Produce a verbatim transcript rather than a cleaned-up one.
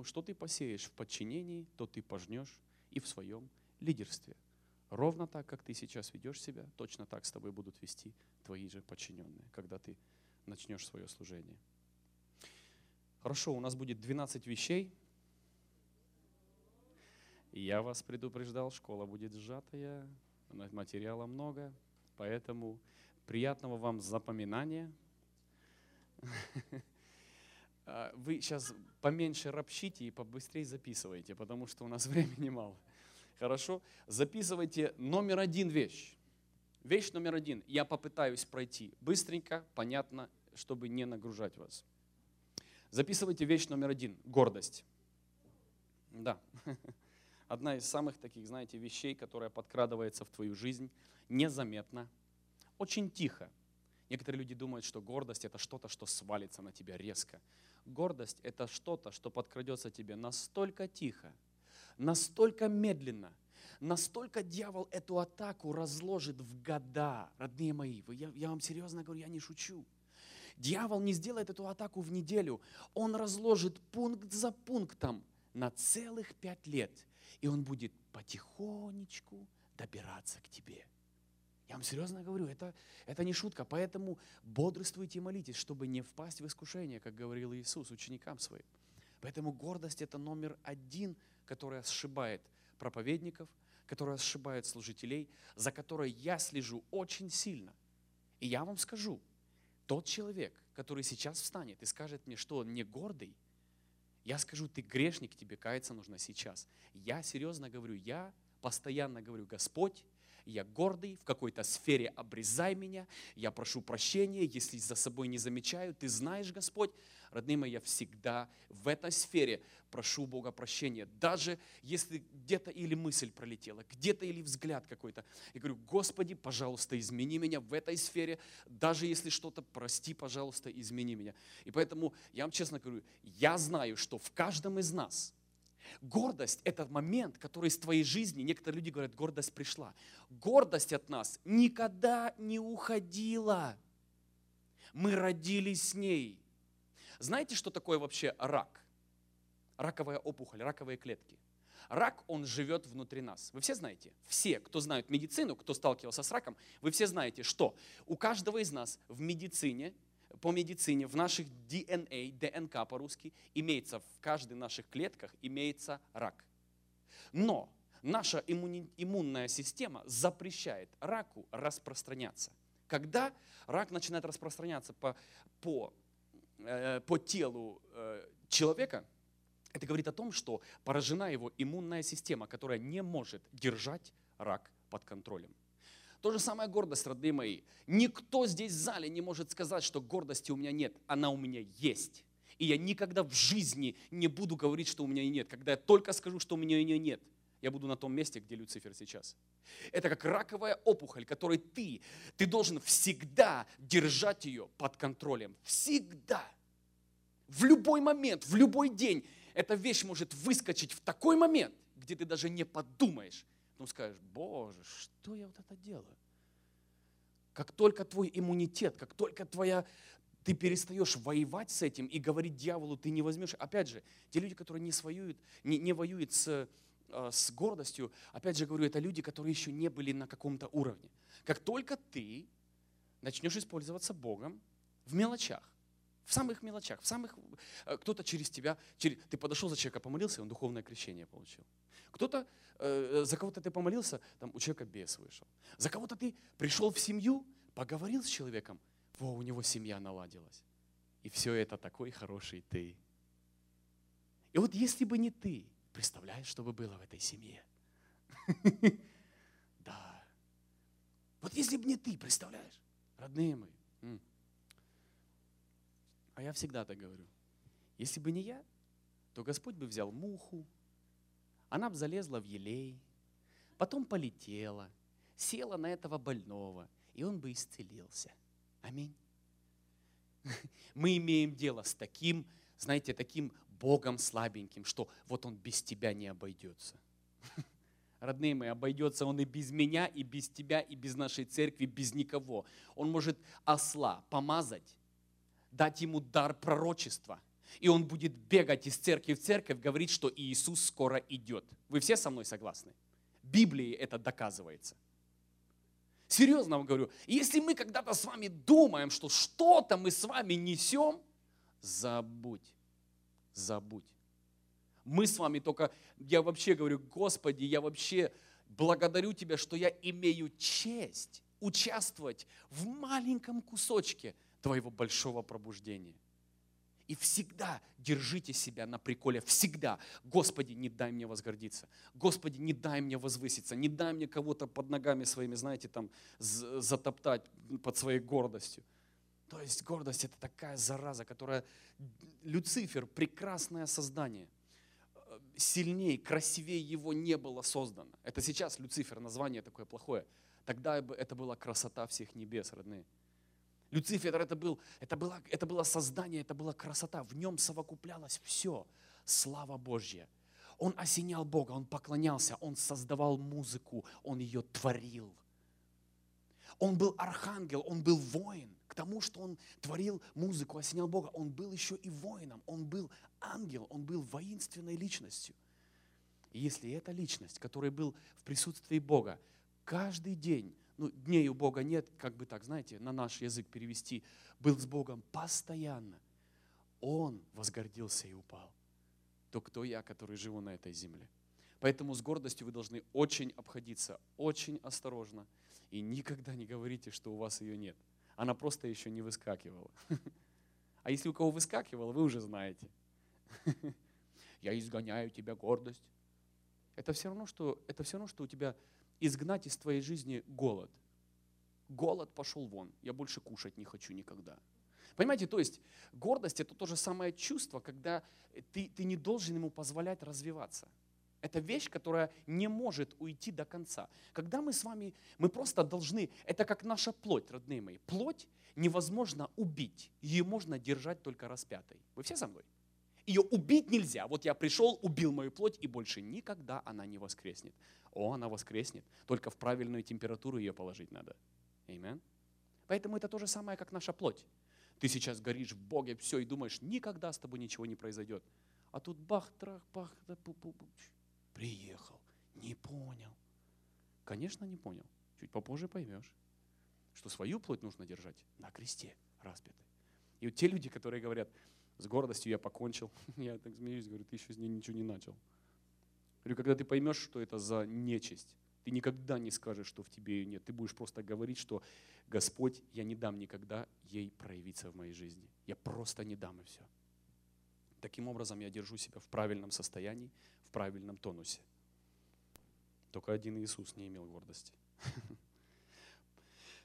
Поэтому что ты посеешь в подчинении, то ты пожнешь и в своем лидерстве. Ровно так, как ты сейчас ведешь себя, точно так с тобой будут вести твои же подчиненные, когда ты начнешь свое служение. Хорошо, у нас будет двенадцать вещей. Я вас предупреждал, школа будет сжатая, материала много, поэтому приятного вам запоминания. Вы сейчас поменьше ропщите и побыстрее записывайте, потому что у нас времени мало. Хорошо? Записывайте номер один вещь. Вещь номер один. Я попытаюсь пройти быстренько, понятно, чтобы не нагружать вас. Записывайте вещь номер один. Гордость. Да. Одна из самых таких, знаете, вещей, которая подкрадывается в твою жизнь незаметно, очень тихо. Некоторые люди думают, что гордость – это что-то, что свалится на тебя резко. Гордость – это что-то, что подкрадется тебе настолько тихо, настолько медленно, настолько дьявол эту атаку разложит в года. Родные мои, вы, я, я вам серьезно говорю, я не шучу. Дьявол не сделает эту атаку в неделю. Он разложит пункт за пунктом на целых пять лет. И он будет потихонечку добираться к тебе. Я вам серьезно говорю, это, это не шутка. Поэтому бодрствуйте и молитесь, чтобы не впасть в искушение, как говорил Иисус ученикам своим. Поэтому гордость – это номер один, которая сшибает проповедников, которая сшибает служителей, за которой я слежу очень сильно. И я вам скажу, тот человек, который сейчас встанет и скажет мне, что он не гордый, я скажу, ты грешник, тебе каяться нужно сейчас. Я серьезно говорю, я постоянно говорю, Господь, я гордый, в какой-то сфере обрезай меня, я прошу прощения, если за собой не замечаю, ты знаешь, Господь. Родные мои, я всегда в этой сфере прошу Бога прощения. Даже если где-то или мысль пролетела, где-то или взгляд какой-то. Я говорю, Господи, пожалуйста, измени меня в этой сфере. Даже если что-то, прости, пожалуйста, измени меня. И поэтому я вам честно говорю, я знаю, что в каждом из нас гордость – это момент, который из твоей жизни, некоторые люди говорят, гордость пришла. Гордость от нас никогда не уходила. Мы родились с ней. Знаете, что такое вообще рак? Раковая опухоль, раковые клетки. Рак, он живет внутри нас. Вы все знаете? Все, кто знает медицину, кто сталкивался с раком, вы все знаете, что у каждого из нас в медицине, по медицине, в наших ди эн эй, ДНК по-русски, имеется в каждой наших клетках имеется рак. Но наша иммуни, иммунная система запрещает раку распространяться. Когда рак начинает распространяться по, по, э, по телу э, человека, это говорит о том, что поражена его иммунная система, которая не может держать рак под контролем. То же самое гордость, родные мои. Никто здесь в зале не может сказать, что гордости у меня нет. Она у меня есть. И я никогда в жизни не буду говорить, что у меня ее нет. Когда я только скажу, что у меня ее нет, я буду на том месте, где Люцифер сейчас. Это как раковая опухоль, которой ты, ты должен всегда держать ее под контролем. Всегда. В любой момент, в любой день. Эта вещь может выскочить в такой момент, где ты даже не подумаешь. Потом скажешь, Боже, что я вот это делаю? Как только твой иммунитет, как только твоя, ты перестаешь воевать с этим и говорить дьяволу, ты не возьмешь. Опять же, те люди, которые не, своюют, не, не воюют с, с гордостью, опять же говорю, это люди, которые еще не были на каком-то уровне. Как только ты начнешь использоваться Богом в мелочах, в самых мелочах, в самых, кто-то через тебя, через, ты подошел за человека, помолился, он духовное крещение получил. Кто-то, э, за кого-то ты помолился, там у человека бес вышел. За кого-то ты пришел в семью, поговорил с человеком, во, у него семья наладилась. И все это такой хороший ты. И вот если бы не ты, представляешь, что бы было в этой семье? Да. Вот если бы не ты, представляешь, родные мои. А я всегда так говорю. Если бы не я, то Господь бы взял муху, она бы залезла в елей, потом полетела, села на этого больного, и он бы исцелился. Аминь. Мы имеем дело с таким, знаете, таким Богом слабеньким, что вот он без тебя не обойдется. Родные мои, обойдется он и без меня, и без тебя, и без нашей церкви, без никого. Он может осла помазать, дать ему дар пророчества, И он будет бегать из церкви в церковь, говорить, что Иисус скоро идет. Вы все со мной согласны? Библией это доказывается. Серьезно вам говорю, если мы когда-то с вами думаем, что что-то мы с вами несем, забудь, забудь. Мы с вами только, я вообще говорю, Господи, я вообще благодарю Тебя, что я имею честь участвовать в маленьком кусочке Твоего большого пробуждения. И всегда держите себя на приколе, всегда. Господи, не дай мне возгордиться. Господи, не дай мне возвыситься. Не дай мне кого-то под ногами своими, знаете, там, затоптать под своей гордостью. То есть гордость – это такая зараза, которая… Люцифер – прекрасное создание. Сильнее, красивее его не было создано. Это сейчас Люцифер, название такое плохое. Тогда это была красота всех небес, родные. Люцифер это, был, это, было, это было создание, это была красота. В нем совокуплялось все. Слава Божья. Он осенял Бога, он поклонялся, он создавал музыку, он ее творил. Он был архангел, он был воин. К тому, что он творил музыку, осенял Бога, он был еще и воином. Он был ангел, он был воинственной личностью. И если эта личность, который был в присутствии Бога, каждый день, ну, дней у Бога нет, как бы так, знаете, на наш язык перевести, был с Богом постоянно, он возгордился и упал. То кто я, который живу на этой земле? Поэтому с гордостью вы должны очень обходиться, очень осторожно. И никогда не говорите, что у вас ее нет. Она просто еще не выскакивала. А если у кого выскакивала, вы уже знаете. Я изгоняю тебя, гордость. Это все равно, что, это все равно, что у тебя изгнать из твоей жизни голод. Голод пошел вон, я больше кушать не хочу никогда. Понимаете, то есть гордость – это то же самое чувство, когда ты, ты не должен ему позволять развиваться. Это вещь, которая не может уйти до конца. Когда мы с вами, мы просто должны, это как наша плоть, родные мои. Плоть невозможно убить, ее можно держать только распятой. Вы все со мной? Ее убить нельзя. Вот я пришел, убил мою плоть, и больше никогда она не воскреснет. О, она воскреснет, только в правильную температуру ее положить надо. Аминь. Поэтому это то же самое, как наша плоть. Ты сейчас горишь в Боге, все, и думаешь, никогда с тобой ничего не произойдет. А тут бах, трах, бах, да, пу, пу, пу. Приехал, не понял. Конечно, не понял. Чуть попозже поймешь, что свою плоть нужно держать на кресте распятой. И вот те люди, которые говорят, с гордостью я покончил, я так смеюсь, говорю, ты еще с ней ничего не начал. Говорю, когда ты поймешь, что это за нечисть, ты никогда не скажешь, что в тебе ее нет. Ты будешь просто говорить, что Господь, я не дам никогда ей проявиться в моей жизни. Я просто не дам, и все. Таким образом, я держу себя в правильном состоянии, в правильном тонусе. Только один Иисус не имел гордости.